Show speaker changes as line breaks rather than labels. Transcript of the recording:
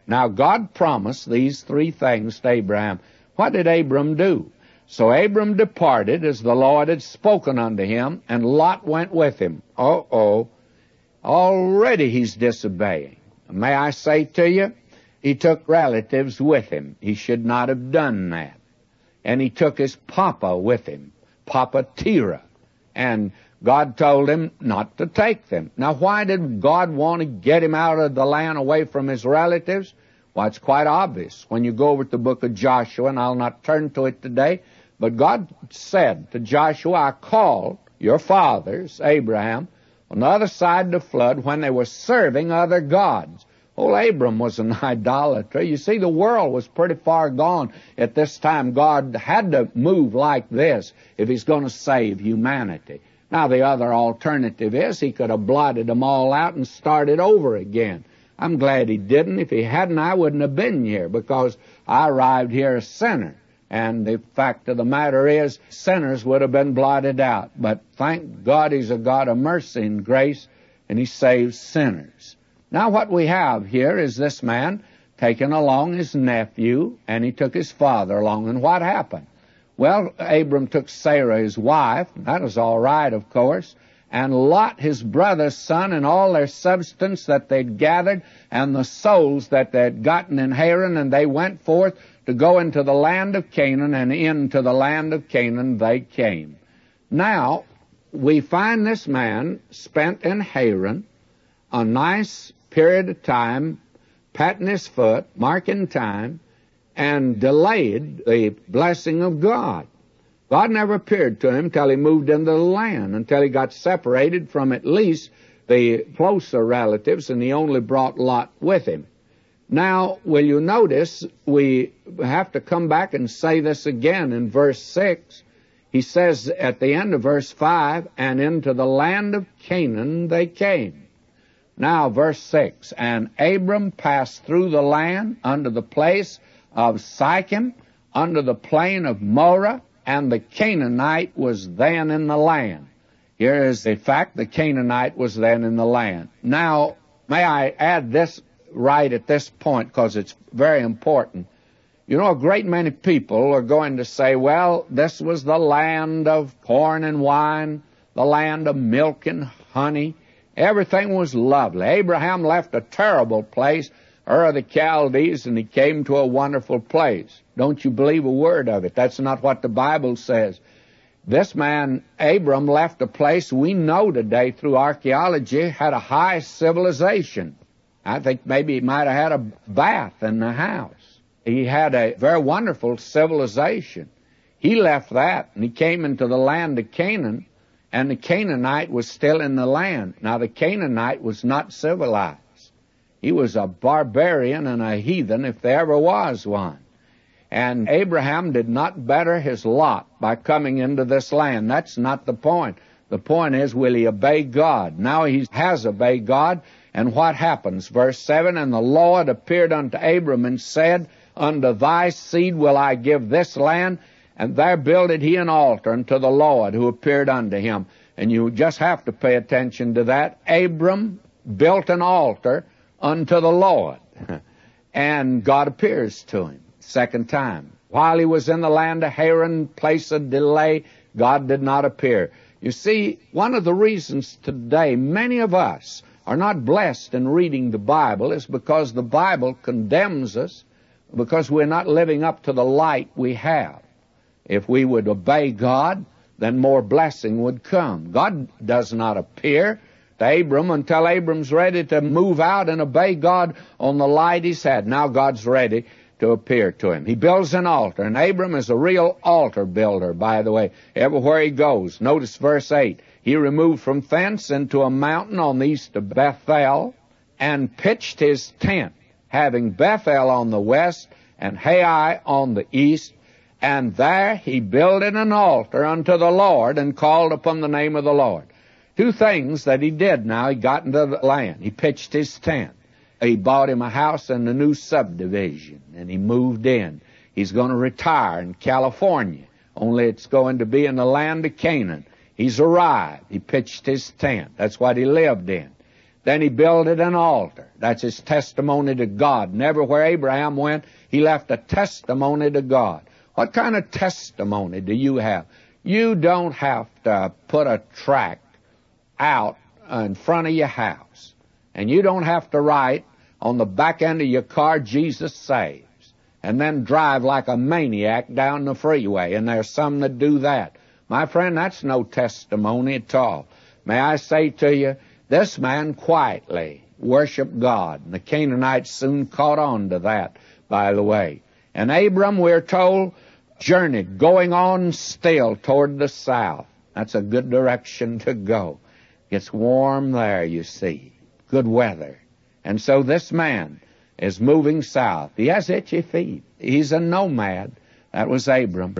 Now, God promised these three things to Abraham. What did Abram do? So Abram departed as the Lord had spoken unto him, and Lot went with him. Already he's disobeying. May I say to you, he took relatives with him. He should not have done that. And he took his papa with him, Papa Terah. And God told him not to take them. Now, why did God want to get him out of the land away from his relatives? Well, it's quite obvious. When you go over to the book of Joshua, and I'll not turn to it today, but God said to Joshua, I called your fathers, Abraham, on the other side of the flood when they were serving other gods. Old Abram was an idolater. You see, the world was pretty far gone at this time. God had to move like this if he's going to save humanity. Now, the other alternative is he could have blotted them all out and started over again. I'm glad he didn't. If he hadn't, I wouldn't have been here, because I arrived here a sinner. And the fact of the matter is, sinners would have been blotted out. But thank God he's a God of mercy and grace, and he saves sinners. Now, what we have here is this man taking along his nephew, and he took his father along. And what happened? Well, Abram took Sarah, his wife. That was all right, of course. And Lot, his brother's son, and all their substance that they'd gathered, and the souls that they'd gotten in Haran, and they went forth to go into the land of Canaan, and into the land of Canaan they came. Now, we find this man spent in Haran a nice period of time, patting his foot, marking time, and delayed the blessing of God. God never appeared to him till he moved into the land, until he got separated from at least the closer relatives, and he only brought Lot with him. Now, will you notice, we have to come back and say this again in verse 6. He says at the end of verse 5, and into the land of Canaan they came. Now, verse 6, and Abram passed through the land under the place of Sichem, under the plain of Moreh, and the Canaanite was then in the land. Here is the fact, the Canaanite was then in the land. Now, may I add this right at this point, because it's very important. You know, a great many people are going to say, well, this was the land of corn and wine, the land of milk and honey. Everything was lovely. Abraham left a terrible place, Ur of the Chaldees, and he came to a wonderful place. Don't you believe a word of it? That's not what the Bible says. This man, Abram, left a place we know today through archaeology had a high civilization. I think maybe he might have had a bath in the house. He had a very wonderful civilization. He left that, and he came into the land of Canaan, and the Canaanite was still in the land. Now, the Canaanite was not civilized. He was a barbarian and a heathen, if there ever was one. And Abraham did not better his lot by coming into this land. That's not the point. The point is, will he obey God? Now he has obeyed God, and what happens? Verse 7, and the Lord appeared unto Abram and said, unto thy seed will I give this land, and there builded he an altar unto the Lord who appeared unto him. And you just have to pay attention to that. Abram built an altar unto the Lord, and God appears to him second time. While he was in the land of Haran, place of delay, God did not appear. You see, one of the reasons today many of us are not blessed in reading the Bible is because the Bible condemns us, because we're not living up to the light we have. If we would obey God, then more blessing would come. God does not appear to Abram until Abram's ready to move out and obey God on the light he's had. Now God's ready to appear to him. He builds an altar, and Abram is a real altar builder, by the way, everywhere he goes. Notice verse 8. He removed from thence into a mountain on the east of Bethel, and pitched his tent, having Bethel on the west, and Hai on the east, and there he builded an altar unto the Lord, and called upon the name of the Lord. Two things that he did now. He got into the land. He pitched his tent. He bought him a house in the new subdivision, and he moved in. He's going to retire in California, only it's going to be in the land of Canaan. He's arrived. He pitched his tent. That's what he lived in. Then he builded an altar. That's his testimony to God. And everywhere Abraham went, he left a testimony to God. What kind of testimony do you have? You don't have to put a tract out in front of your house. And you don't have to write on the back end of your car, Jesus saves, and then drive like a maniac down the freeway. And there's some that do that. My friend, that's no testimony at all. May I say to you, this man quietly worshiped God. And the Canaanites soon caught on to that, by the way. And Abram, we're told, journeyed, going on still toward the south. That's a good direction to go. It's warm there, you see. Good weather. And so this man is moving south. He has itchy feet. He's a nomad. That was Abram.